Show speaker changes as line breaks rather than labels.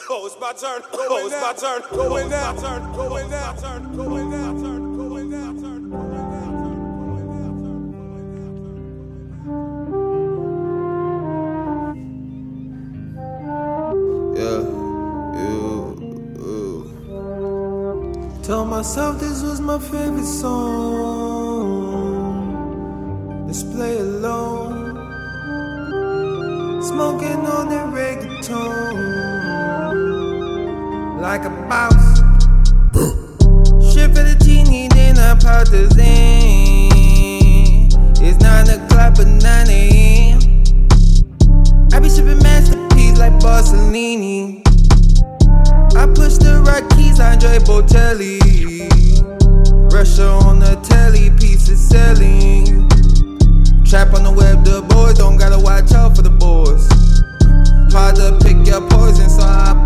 Oh, it's my turn. Oh, it's my turn. Going down. Going down. Going down. Going down.
Told myself this was my favorite song. Let's play alone. Smoking on that reggaeton like a boss. Shit for the teeny, then I pop the Zen. It's 9 o'clock but 9 a.m. I be sipping masterpiece like Barcelini. I push the right keys, Andre Botelli. Russia on the telly, pieces selling. Trap on the web, the boys don't gotta watch out for the boys. Hard to pick your poison, so I